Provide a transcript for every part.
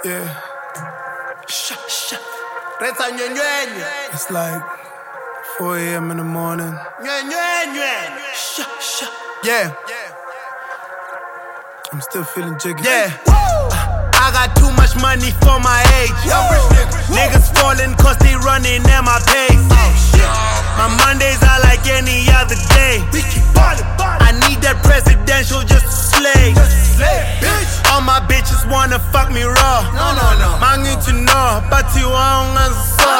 Yeah. It's like 4 a.m. in the morning. Yeah. I'm still feeling jiggy. Yeah. I got too much money for my age. Niggas falling cause they running at my pace. My Mondays are like any other day. I need that presidential just to slay. All my bitches wanna fuck me raw. Mangin to know, but you won't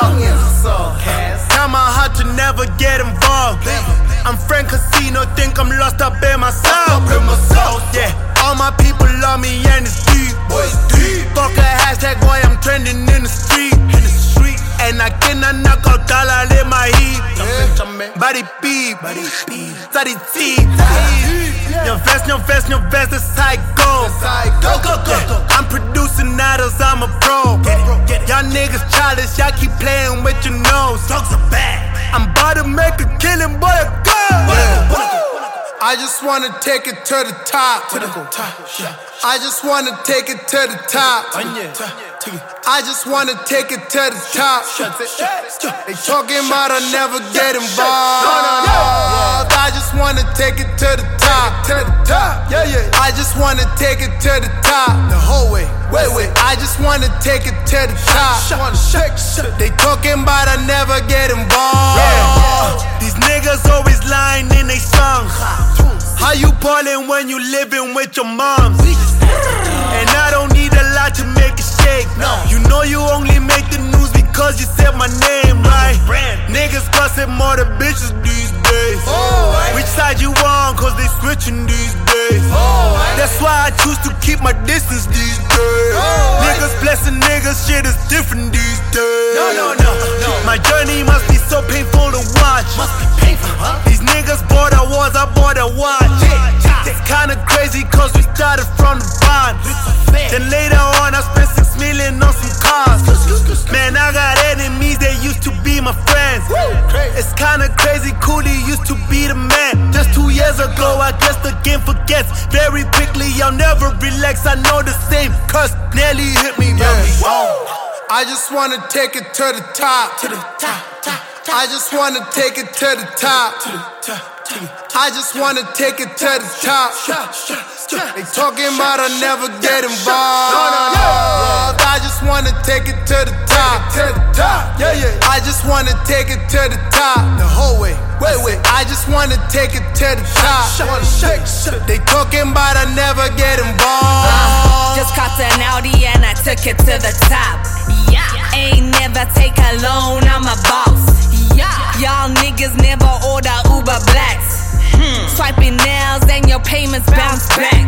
tell my heart to never get involved. I'm Frank Casino, think I'm lost up in myself. Yeah, all my people love me and it's deep. Fuck a hashtag, boy, I'm trending in the street. And I cannot knock out dollar in my heat. Body beep, study teeth. Your vest, that's how it goes. I'm producing idols, I'm a pro. Y'all niggas childish, y'all keep playing with your nose. I'm about to make a killing, boy, go. I just wanna take it to the top. I just wanna take it to the top. I just wanna take it to the top. They talking about I never get involved. I just wanna take it to the top. I just wanna take it to the top. The whole way. Wait. I just wanna take it to the top. They talking about I never get involved. These niggas always lying in they songs. How you ballin' when you living with your moms? And I don't need a lot to make it shake. You know you only make the news because you said my name, right? Niggas cussing more than bitches these days. Which side you on? Cause they switching these days. That's why I choose to keep my distance these days. Niggas blessing niggas, shit is different these days. My journey must be so painful to watch. These niggas bought a wars, I bought a watch. It's kinda crazy cause we started from the bottom. Then later on I spent 6 million on some cars. Man, I got enemies, they used to be my friends. It's kinda crazy, Cooley used to be the man. Just 2 years ago, I guess the game forgets very quickly. I'll never relax, I know the same curse nearly hit me. I just wanna take it to the top. I just wanna take it to the top. I just wanna take it to the top. They talking about I never get involved. I just wanna take it to the top. I just wanna take it to the top. The whole way. Wait. I just wanna take it to the top. They talking about I never get involved. Just caught an Audi and I took it to the top. Ain't never take a loan, I'm a boss. Y'all niggas never order Uber Blacks. Swiping nails and your payments bounce back.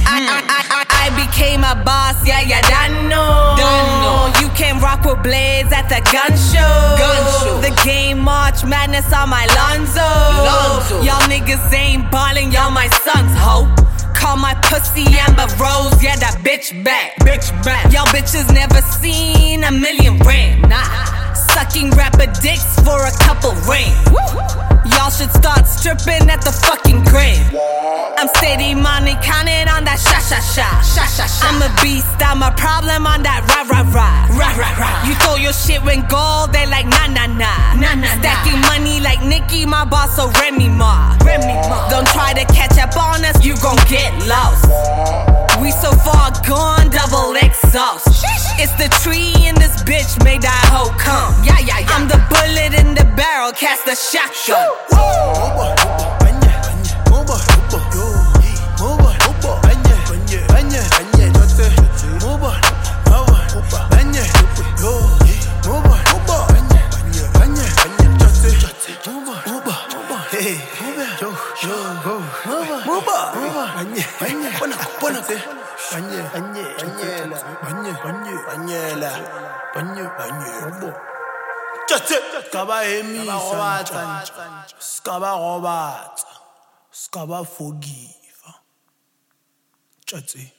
I became a boss, yeah, done know. You can rock with blades at the gun show. The game March Madness on my Lonzo. Y'all niggas ain't ballin', y'all my sons, ho. Call my pussy Amber Rose, yeah, that bitch back. Y'all bitches never seen a million rand, sucking rapper dicks for a couple rand. Y'all should start stripping at the fucking crib. I'm steady money counting on that sha. I'm a beast, I'm a problem on that rah. You throw your shit when gold, they like nah. Stacking money like Nicki, my boss, so Remy Ma. Don't try to catch up on us, you gon' get lost. We so far gone, double exhaust. It's the tree in this bitch, made that hoe come. I'm the bullet in the barrel, cast the shotgun. Ska ba forgive.